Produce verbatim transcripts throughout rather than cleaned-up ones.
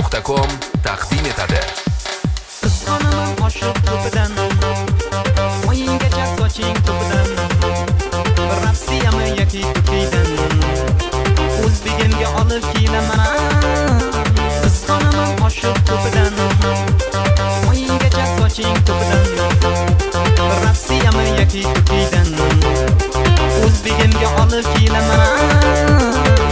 nuqta com taqdim etadi. Qizg'onaman oshiq ko'pidan, o'yingacha soching to'pidan, Rossiyami yoki Turkiyadan, o'zbegimga olib kelaman. Qizg'onaman oshiq ko'pidan, o'yingacha soching to'pidan, Rossiyami yoki Turkiyadan, o'zbegimga olib kelaman.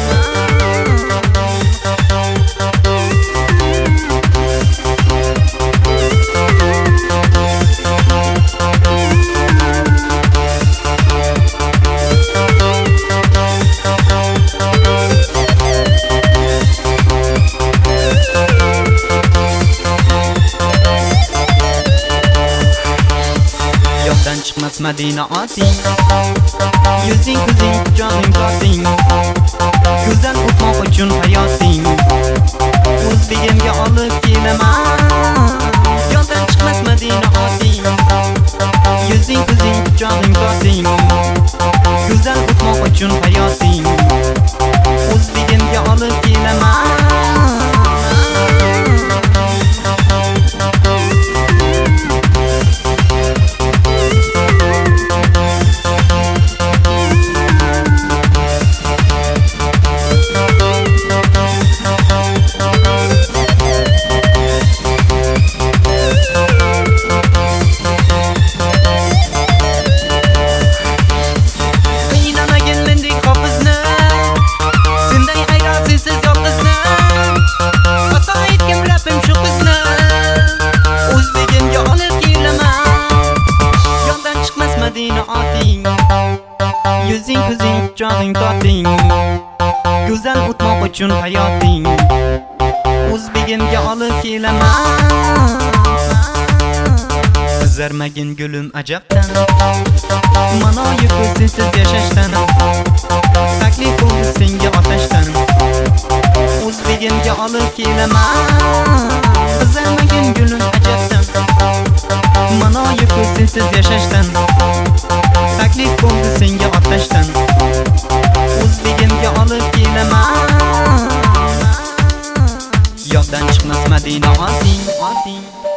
Yoddan chiqmas Madina oting, yuzing ko'zing joning toting, ko'zdan o'tmoq uchun hayoting, o'zbegimga olib kelaman. Yoddan chiqmas Madina oting, yuzing ko'zing joning toting, ko'zdan o'tmoq uchun hayoting, o'zbegimga olib kelaman. Madina oting, yuzing ko'zing joning toting, go'zal o'tmoq uchun hayoting, o'zbegimga olib kelaman. Qizarmagin gulim ajabdan, manoyi ko'zsiz yashashdan, taklif bo'ldi senga otashdan, o'zbegimga olib kelaman. Qizarmagin gulim ajabdan, manoyi ko'zsiz yashashdan, taklif bo'ldi senga otashdan, o'zbegimga olib kelaman. Yoddan chiqmas Madina oting, oting